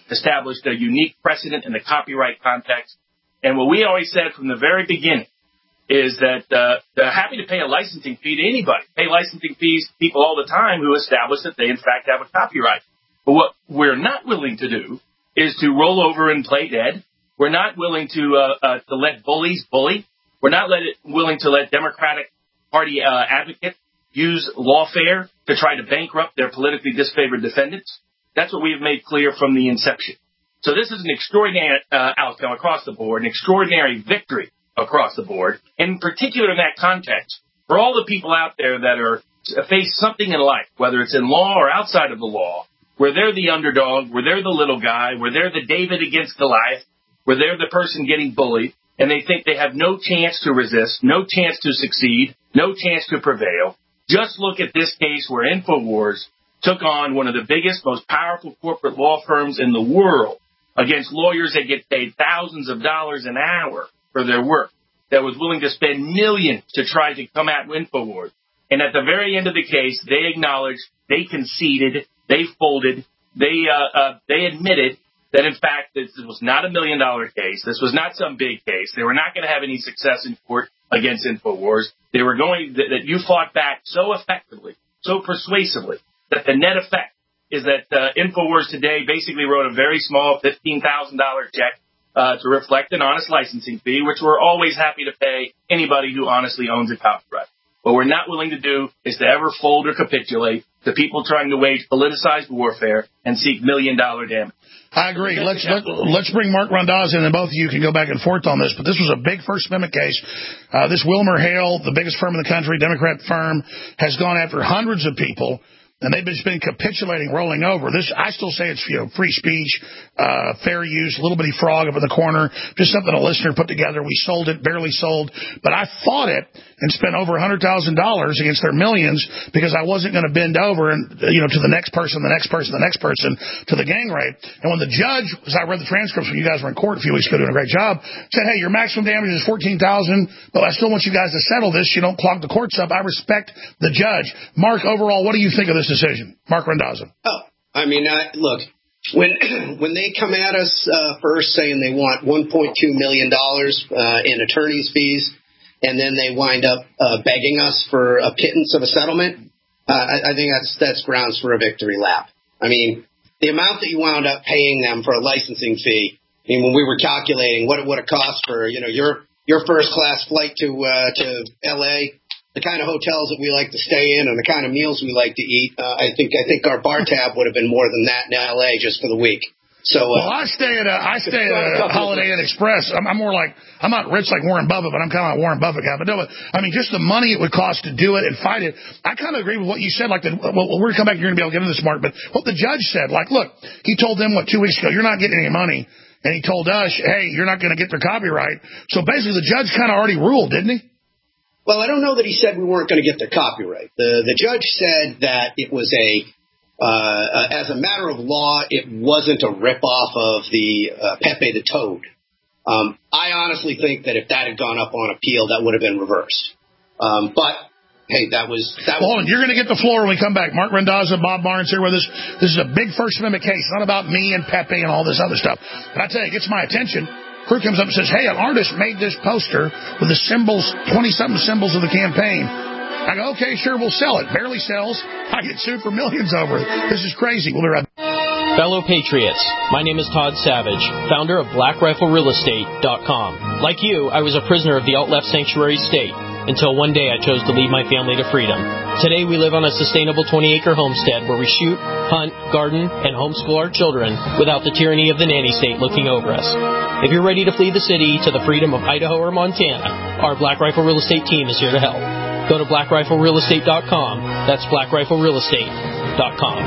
established a unique precedent in the copyright context. And what we always said from the very beginning is that uh, they're happy to pay a licensing fee to anybody, pay licensing fees to people all the time who establish that they, in fact, have a copyright. But what we're not willing to do is to roll over and play dead. We're not willing to uh, uh, to let bullies bully. We're not let it, willing to let Democratic Party uh, advocates use lawfare to try to bankrupt their politically disfavored defendants. That's what we've made clear from the inception. So this is an extraordinary uh, outcome across the board, an extraordinary victory across the board, and in particular in that context, for all the people out there that are face something in life, whether it's in law or outside of the law, where they're the underdog, where they're the little guy, where they're the David against Goliath, where they're the person getting bullied, and they think they have no chance to resist, no chance to succeed, no chance to prevail. Just look at this case where InfoWars took on one of the biggest, most powerful corporate law firms in the world against lawyers that get paid thousands of dollars an hour for their work, that was willing to spend millions to try to come at InfoWars. And at the very end of the case, they acknowledged, they conceded, they folded, they uh, uh, they admitted that, in fact, this was not a million-dollar case. This was not some big case. They were not going to have any success in court against InfoWars. They were going that, that you fought back so effectively, so persuasively, that the net effect is that uh, InfoWars today basically wrote a very small fifteen thousand dollars check uh, to reflect an honest licensing fee, which we're always happy to pay anybody who honestly owns a copyright. What we're not willing to do is to ever fold or capitulate to people trying to wage politicized warfare and seek million-dollar damage. I agree. Let's let, let's bring Mark Randazza in, and both of you can go back and forth on this. But this was a big First Amendment case. Uh, this Wilmer Hale, the biggest firm in the country, Democrat firm, has gone after hundreds of people. And they've just been capitulating, rolling over. This, I still say it's, you know, free speech, uh, fair use, little bitty frog up in the corner, just something a listener put together. We sold it, barely sold, but I fought it and spent over a hundred thousand dollars against their millions because I wasn't going to bend over and, you know, to the next person, the next person, the next person, to the gang rape. And when the judge, as I read the transcripts when you guys were in court a few weeks ago doing a great job, said, hey, your maximum damage is fourteen thousand dollars, but I still want you guys to settle this. You don't clog the courts up. I respect the judge. Mark, overall, what do you think of this decision? Mark Randazza. Oh, I mean, I, look, when when they come at us uh, first saying they want one point two million dollars uh, in attorney's fees, and then they wind up uh, begging us for a pittance of a settlement, uh, I, I think that's that's grounds for a victory lap. I mean, the amount that you wound up paying them for a licensing fee, I mean, when we were calculating what it would have cost for, you know, your your first class flight to uh, to L A, the kind of hotels that we like to stay in and the kind of meals we like to eat, uh, I think I think our bar tab would have been more than that in L A just for the week. So, uh, well, I stay at a, I stay at a Holiday Inn Express. I'm, I'm more like, I'm not rich like Warren Buffett, but I'm kind of a Warren Buffett guy. But no, I mean, just the money it would cost to do it and fight it. I kind of agree with what you said. Like, the, well, we're going to come back. You're going to be able to get into this, Mark. But what the judge said, like, look, he told them what two weeks ago, you're not getting any money. And he told us, hey, you're not going to get their copyright. So basically, the judge kind of already ruled, didn't he? Well, I don't know that he said we weren't going to get their copyright. The the judge said that it was a, uh, as a matter of law, it wasn't a ripoff of the uh, Pepe the Toad. Um, I honestly think that if that had gone up on appeal, that would have been reversed. Um, but, hey, that was... that. Hold on, you're going to get the floor when we come back. Mark Randazza, Bob Barnes here with us. This is a big First Amendment case. It's not about me and Pepe and all this other stuff. But I tell you, it gets my attention. Crew comes up and says, hey, an artist made this poster with the symbols, twenty-something symbols of the campaign. I go, okay, sure, we'll sell it. Barely sells. I get sued for millions over it. This is crazy. We'll be right back. Fellow Patriots, my name is Todd Savage, founder of Black Rifle Real Estate dot com. Like you, I was a prisoner of the alt-left sanctuary state until one day I chose to lead my family to freedom. Today we live on a sustainable twenty-acre homestead where we shoot, hunt, garden, and homeschool our children without the tyranny of the nanny state looking over us. If you're ready to flee the city to the freedom of Idaho or Montana, our Black Rifle Real Estate team is here to help. Go to Black Rifle Real Estate dot com. That's Black Rifle Real Estate dot com.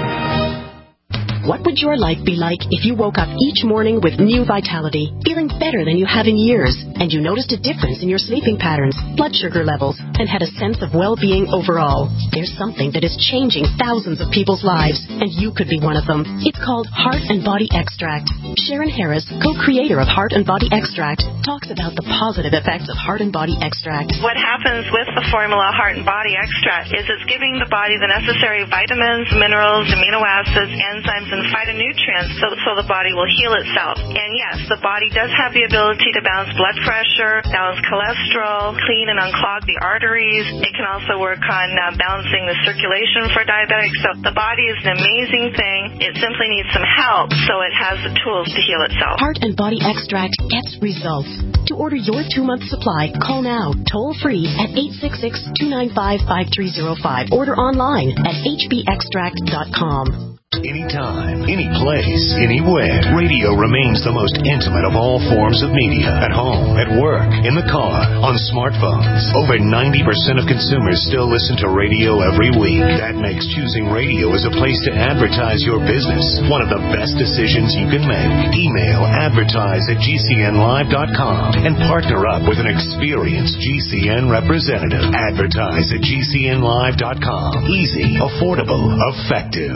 What would your life be like if you woke up each morning with new vitality, feeling better than you have in years? and you noticed a difference in your sleeping patterns, blood sugar levels, and had a sense of well-being overall. There's something that is changing thousands of people's lives, and you could be one of them. It's called Heart and Body Extract. Sharon Harris, co-creator of Heart and Body Extract, talks about the positive effects of Heart and Body Extract. What happens with the formula Heart and Body Extract is it's giving the body the necessary vitamins, minerals, amino acids, enzymes, and phytonutrients so, so the body will heal itself. And yes, the body does have the ability to balance blood pressure, balance cholesterol, clean and unclog the arteries. It can also work on uh, balancing the circulation for diabetics. So the body is an amazing thing. It simply needs some help so it has the tools to heal itself. Heart and Body Extract gets results. To order your two-month supply, call now, toll-free at eight six six, two nine five, five three zero five. Order online at h b extract dot com. Anytime, any place, anywhere. Radio remains the most intimate of all forms of media. At home, at work, in the car, on smartphones. Over ninety percent of consumers still listen to radio every week. That makes choosing radio as a place to advertise your business one of the best decisions you can make. Email advertise at g c n live dot com and partner up with an experienced G C N representative. Advertise at g c n live dot com. Easy, affordable, effective.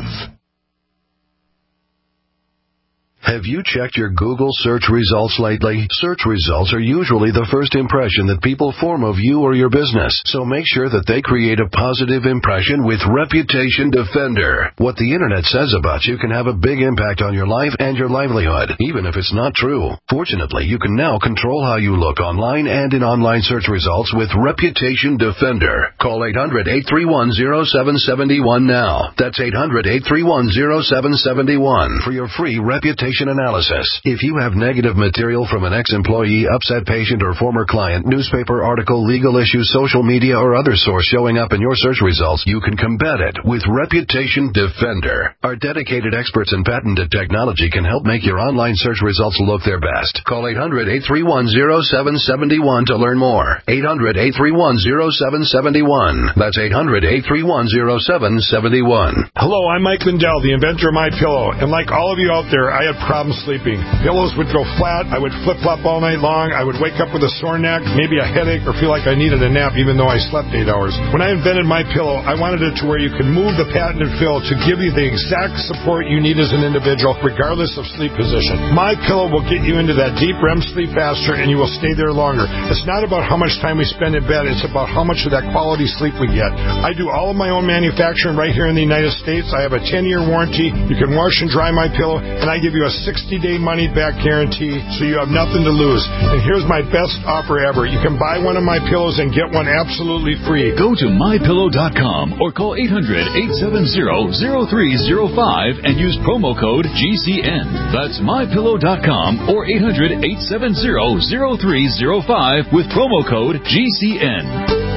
Have you checked your Google search results lately? Search results are usually the first impression that people form of you or your business, so make sure that they create a positive impression with Reputation Defender. What the internet says about you can have a big impact on your life and your livelihood, even if it's not true. Fortunately, you can now control how you look online and in online search results with Reputation Defender. Call eight hundred, eight three one, zero seven seven one now. That's eight hundred, eight three one, zero seven seven one for your free reputation analysis. If you have negative material from an ex-employee, upset patient, or former client, newspaper article, legal issue, social media, or other source showing up in your search results, you can combat it with Reputation Defender. Our dedicated experts in patented technology can help make your online search results look their best. Call eight hundred, eight three one, zero seven seven one to learn more. eight hundred, eight three one, zero seven seven one. That's eight hundred, eight three one, zero seven seven one. Hello, I'm Mike Lindell, the inventor of MyPillow, and like all of you out there, I had problems sleeping. Pillows would go flat. I would flip-flop all night long. I would wake up with a sore neck, maybe a headache, or feel like I needed a nap even though I slept eight hours. When I invented MyPillow, I wanted it to where you could move the patented fill to give you the exact support you need as an individual, regardless of sleep position. MyPillow will get you into that deep R E M sleep faster, and you will stay there longer. It's not about how much time we spend in bed. It's about how much of that quality sleep we get. I do all of my own manufacturing right here in the United States. I have a ten-year warranty. You can wash and dry MyPillow, and I give you a sixty-day money-back guarantee, so you have nothing to lose. And here's my best offer ever. You can buy one of my pillows and get one absolutely free. Go to my pillow dot com or call eight hundred, eight seven zero, zero three zero five and use promo code G C N. That's my pillow dot com or eight hundred, eight seven zero, zero three zero five with promo code G C N.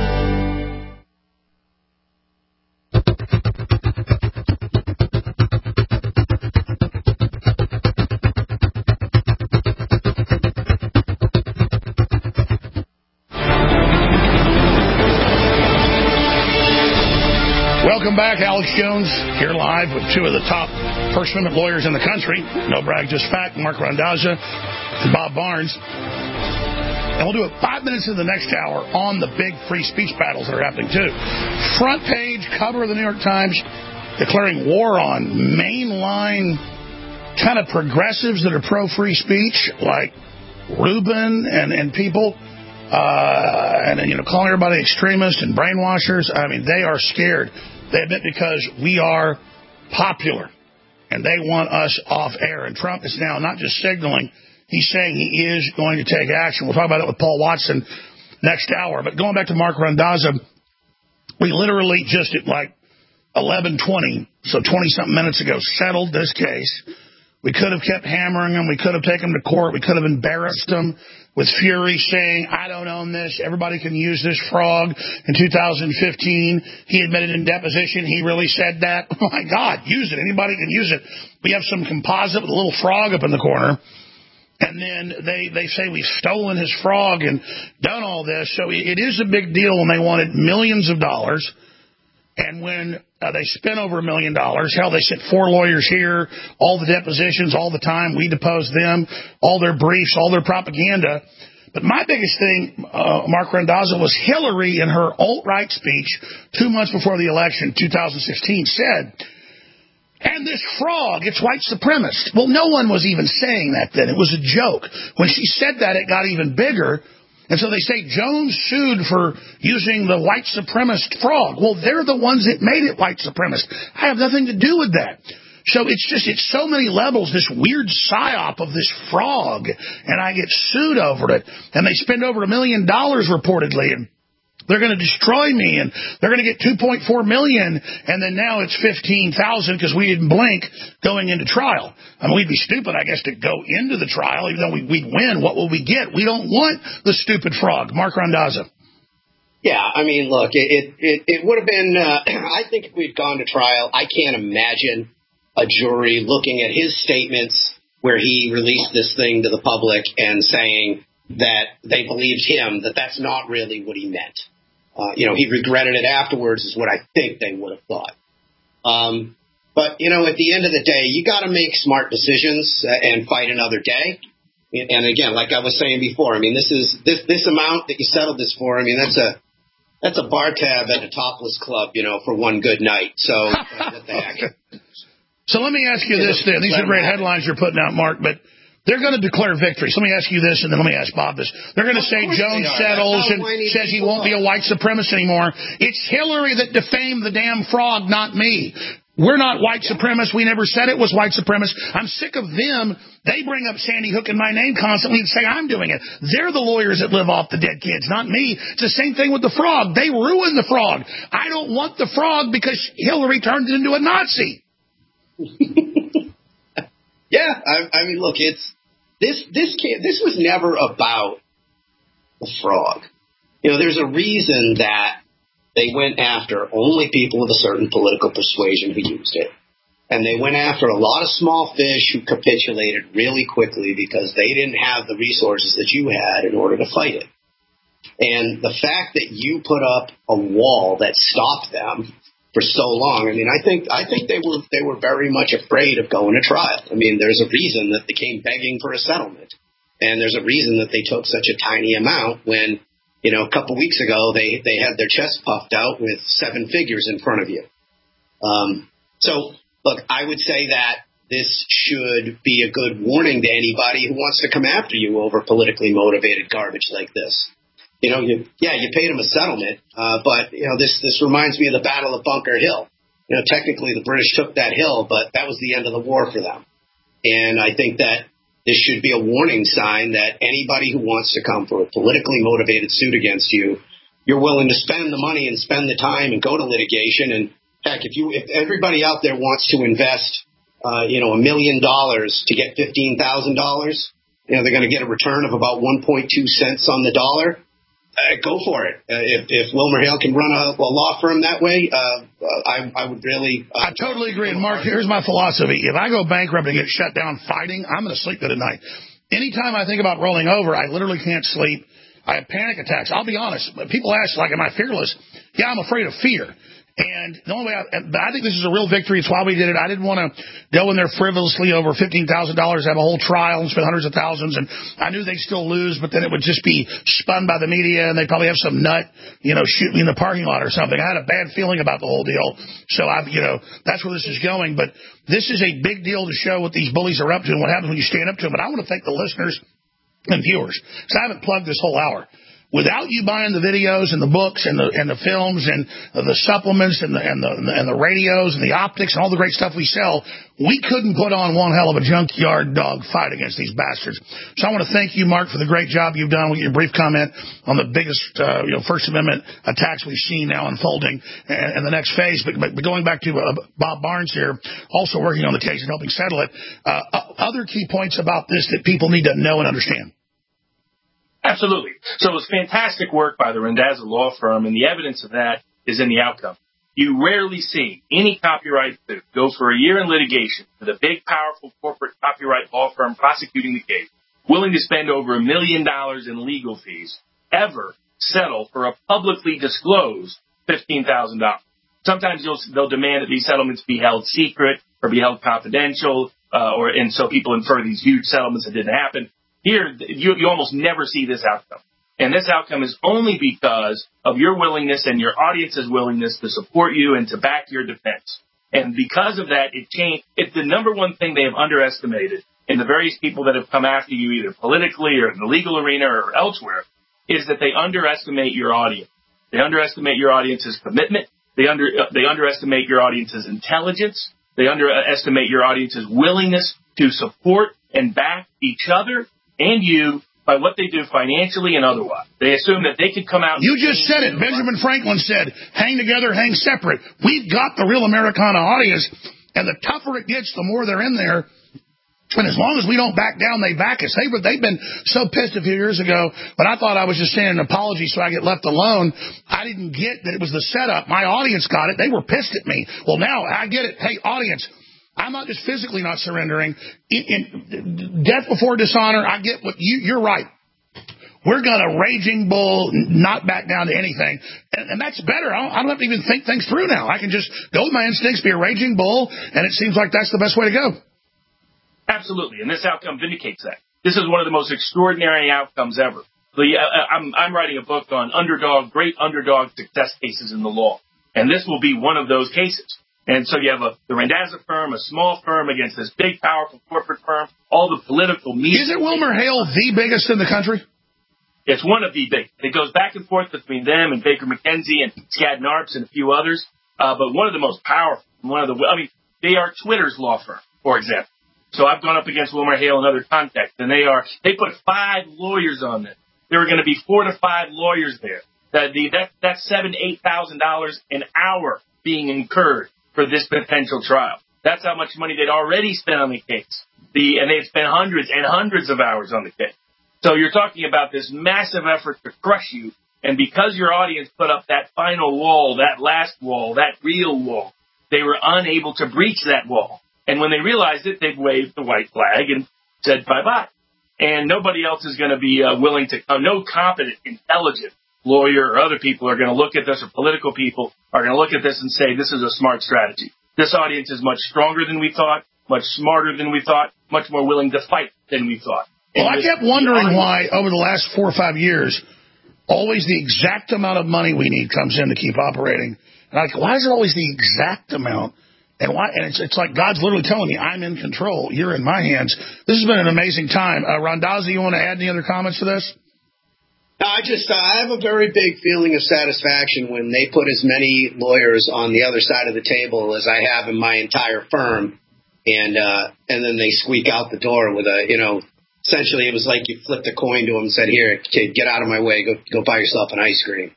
Welcome back. Alex Jones here live with two of the top First Amendment lawyers in the country. No brag, just fact. Mark Randazza and Bob Barnes. And we'll do it five minutes in the next hour on the big free speech battles that are happening, too. Front page cover of the New York Times declaring war on mainline kind of progressives that are pro-free speech, like Rubin and, and people. Uh, and, you know, calling everybody extremists and brainwashers. I mean, they are scared. They admit because we are popular, and they want us off air. And Trump is now not just signaling, he's saying he is going to take action. We'll talk about it with Paul Watson next hour. But going back to Mark Randazza, we literally just at like eleven twenty, so twenty-something minutes ago, settled this case. We could have kept hammering him. We could have taken him to court. We could have embarrassed him with fury, saying, I don't own this. Everybody can use this frog. In two thousand fifteen, he admitted in deposition he really said that. Oh, my God, use it. Anybody can use it. We have some composite with a little frog up in the corner. And then they, they say we've stolen his frog and done all this. So it is a big deal when they wanted millions of dollars. And when uh, they spent over a million dollars, hell, they sent four lawyers here, all the depositions, all the time. We deposed them, all their briefs, all their propaganda. But my biggest thing, uh, Mark Randazzo, was Hillary in her alt-right speech two months before the election, two thousand sixteen, said, and this frog, it's white supremacist. Well, no one was even saying that then. It was a joke. When she said that, it got even bigger. And so they say Jones sued for using the white supremacist frog. Well, they're the ones that made it white supremacist. I have nothing to do with that. So it's just, it's so many levels, this weird psyop of this frog, and I get sued over it. And they spend over a million dollars reportedly, and they're going to destroy me, and they're going to get two point four million dollars, and then now it's fifteen thousand dollars because we didn't blink going into trial. I mean, we'd be stupid, I guess, to go into the trial, even though we'd win. What will we get? We don't want the stupid frog. Mark Randazzo. Yeah, I mean, look, it it, it would have been, uh, I think if we'd gone to trial, I can't imagine a jury looking at his statements where he released this thing to the public and saying that they believed him, that that's not really what he meant. Uh, you know, he regretted it afterwards is what I think they would have thought. Um, but, you know, at the end of the day, you got to make smart decisions uh, and fight another day. And again, like I was saying before, I mean, this is this this amount that you settled this for. I mean, that's a that's a bar tab at a topless club, you know, for one good night. So uh, what the heck? So let me ask you this then. These are great headlines you're putting out, Mark, but they're going to declare victory. So let me ask you this, and then let me ask Bob this. They're going to say Jones settles and says he won't be a white supremacist anymore. It's Hillary that defamed the damn frog, not me. We're not white supremacists. We never said it was white supremacist. I'm sick of them. They bring up Sandy Hook and my name constantly and say I'm doing it. They're the lawyers that live off the dead kids, not me. It's the same thing with the frog. They ruined the frog. I don't want the frog because Hillary turned it into a Nazi. Yeah, I, I mean, look, it's this. This can't. This was never about the frog. You know, there's a reason that they went after only people with a certain political persuasion who used it, and they went after a lot of small fish who capitulated really quickly because they didn't have the resources that you had in order to fight it. And the fact that you put up a wall that stopped them for so long. I mean, I think I think they were they were very much afraid of going to trial. I mean, there's a reason that they came begging for a settlement, and there's a reason that they took such a tiny amount when, you know, a couple weeks ago they they had their chest puffed out with seven figures in front of you. Um, so, look, I would say that this should be a good warning to anybody who wants to come after you over politically motivated garbage like this. You know, you, yeah, you paid them a settlement, uh, but, you know, this, this reminds me of the Battle of Bunker Hill. You know, technically the British took that hill, but that was the end of the war for them. And I think that this should be a warning sign that anybody who wants to come for a politically motivated suit against you, you're willing to spend the money and spend the time and go to litigation. And heck, if you, if everybody out there wants to invest, uh, you know, a million dollars to get fifteen thousand dollars, you know, they're going to get a return of about one point two cents on the dollar. Uh, go for it. Uh, if, if Wilmer Hale can run a, a law firm that way, uh, I, I would really... Uh, I totally agree. And, Mark, here's my philosophy. If I go bankrupt and get shut down fighting, I'm going to sleep good at night. Anytime I think about rolling over, I literally can't sleep. I have panic attacks. I'll be honest. People ask, like, am I fearless? Yeah, I'm afraid of fear. And the only way I, I think this is a real victory. It's why we did it. I didn't want to go in there frivolously over fifteen thousand dollars, have a whole trial and spend hundreds of thousands. And I knew they'd still lose, but then it would just be spun by the media and they'd probably have some nut, you know, shoot me in the parking lot or something. I had a bad feeling about the whole deal. So I, you know, that's where this is going. But this is a big deal to show what these bullies are up to and what happens when you stand up to them. But I want to thank the listeners and viewers because I haven't plugged this whole hour. Without you buying the videos and the books and the and the films and the supplements and the and the and the radios and the optics and all the great stuff we sell, we couldn't put on one hell of a junkyard dog fight against these bastards. So I want to thank you, Mark, for the great job you've done with your brief comment on the biggest uh, you know First Amendment attacks we've seen now unfolding in the next phase. But, but going back to uh, Bob Barnes here, also working on the case and helping settle it. Uh, other key points about this that people need to know and understand. Absolutely. So it was fantastic work by the Randazzo Law Firm, and the evidence of that is in the outcome. You rarely see any copyright suit go for a year in litigation with a big, powerful corporate copyright law firm prosecuting the case, willing to spend over a million dollars in legal fees, ever settle for a publicly disclosed fifteen thousand dollars. Sometimes you'll, they'll demand that these settlements be held secret or be held confidential, uh, or and so people infer these huge settlements that didn't happen. Here, you, you almost never see this outcome. And this outcome is only because of your willingness and your audience's willingness to support you and to back your defense. And because of that, it changed. It's the number one thing they have underestimated in the various people that have come after you, either politically or in the legal arena or elsewhere, is that they underestimate your audience. They underestimate your audience's commitment. They under uh, they underestimate your audience's intelligence. They underestimate your audience's willingness to support and back each other and you by what they do financially and otherwise. They assume that they could come out. You just said it. Benjamin Franklin said, hang together, hang separate. We've got the real Americana audience, and the tougher it gets, the more they're in there. And as long as we don't back down, they back us. They were, they've been so pissed a few years ago when I thought I was just saying an apology so I get left alone. I didn't get that it was the setup. My audience got it. They were pissed at me. Well, now I get it. Hey, audience, I'm not just physically not surrendering. In, in death before dishonor, I get what you, you're right. We're going to raging bull, not back down to anything. And, and that's better. I don't, I don't have to even think things through now. I can just go with my instincts, be a raging bull, and it seems like that's the best way to go. Absolutely, and this outcome vindicates that. This is one of the most extraordinary outcomes ever. The, uh, I'm, I'm writing a book on underdog, great underdog success cases in the law, and this will be one of those cases. And so you have a, the Randazza firm, a small firm against this big, powerful corporate firm, all the political media. Isn't Wilmer Hale the biggest in the country? It's one of the big. It goes back and forth between them and Baker McKenzie and Skadden Arps and a few others, uh, but one of the most powerful, one of the, I mean, they are Twitter's law firm, for example. So I've gone up against Wilmer Hale in other contexts, and they are, they put five lawyers on this. There were going to be four to five lawyers there. That, the, that, that's seven, eight thousand dollars an hour being incurred for this potential trial. That's how much money they'd already spent on the case. The, and they've spent hundreds and hundreds of hours on the case. So you're talking about this massive effort to crush you, and because your audience put up that final wall, that last wall, that real wall, they were unable to breach that wall. And when they realized it, they waved the white flag and said bye-bye. And nobody else is going to be uh, willing to, uh, no competent, intelligent lawyer or other people are going to look at this, or political people are going to look at this and say, this is a smart strategy. This audience is much stronger than we thought, much smarter than we thought, much more willing to fight than we thought. Well, I kept wondering why over the last four or five years, always the exact amount of money we need comes in to keep operating. And I'm like, why is it always the exact amount? And why? And it's, it's like God's literally telling me, I'm in control. You're in my hands. This has been an amazing time. Uh, Randazza, you want to add any other comments to this? No, I just, uh, I have a very big feeling of satisfaction when they put as many lawyers on the other side of the table as I have in my entire firm. And, uh, and then they squeak out the door with a, you know, essentially it was like you flipped a coin to them and said, here, kid, get out of my way. Go, go buy yourself an ice cream.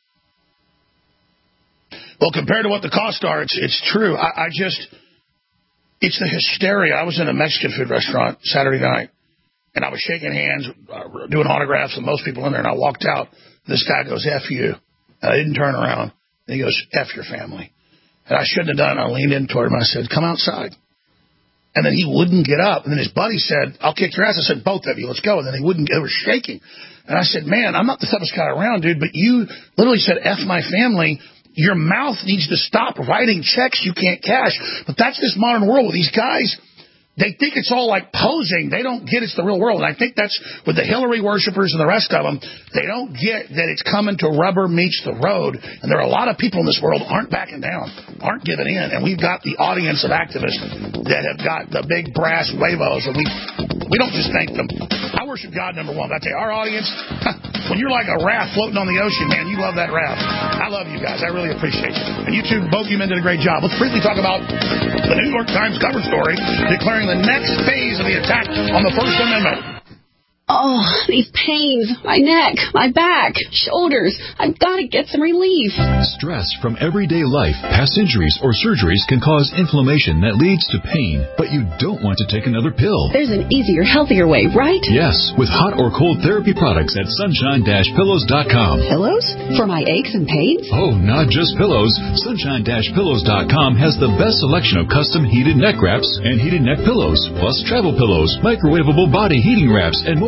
Well, compared to what the costs are, it's it's true. I, I just, it's the hysteria. I was in a Mexican food restaurant Saturday night, and I was shaking hands, uh, doing autographs with most people in there, and I walked out. This guy goes, F you. And I didn't turn around. And he goes, F your family. And I shouldn't have done it. I leaned in toward him. I said, come outside. And then he wouldn't get up. And then his buddy said, I'll kick your ass. I said, both of you, let's go. And then he wouldn't. They were shaking. And I said, man, I'm not the toughest guy around, dude, but you literally said, F my family. Your mouth needs to stop writing checks you can't cash. But that's this modern world with these guys. They think it's all like posing. They don't get it's the real world. And I think that's with the Hillary worshipers and the rest of them. They don't get that it's coming to rubber meets the road. And there are a lot of people in this world aren't backing down, aren't giving in. And we've got the audience of activists that have got the big brass huevos. And we we don't just thank them. I worship God, number one. But I tell you, our audience, when you're like a raft floating on the ocean, man, you love that raft. I love you guys. I really appreciate you. And you two, both you men did a great job. Let's briefly talk about the New York Times cover story declaring the next phase of the attack on the First Amendment. Oh, these pains, my neck, my back, shoulders. I've got to get some relief. Stress from everyday life, past injuries, or surgeries can cause inflammation that leads to pain, but you don't want to take another pill. There's an easier, healthier way, right? Yes, with hot or cold therapy products at sunshine dash pillows dot com. Pillows? For my aches and pains? Oh, not just pillows. sunshine dash pillows dot com has the best selection of custom heated neck wraps and heated neck pillows, plus travel pillows, microwavable body heating wraps, and more.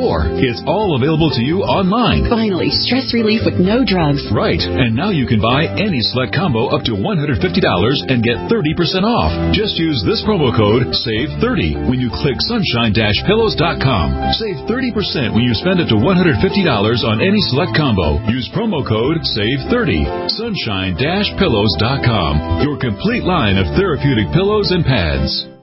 before. It's all available to you online. Finally, stress relief with no drugs. Right. And now you can buy any select combo up to one hundred fifty dollars and get thirty percent off. Just use this promo code save thirty when you click sunshine dash pillows dot com. Save thirty percent when you spend up to one hundred fifty dollars on any select combo. Use promo code save thirty. sunshine dash pillows dot com. Your complete line of therapeutic pillows and pads.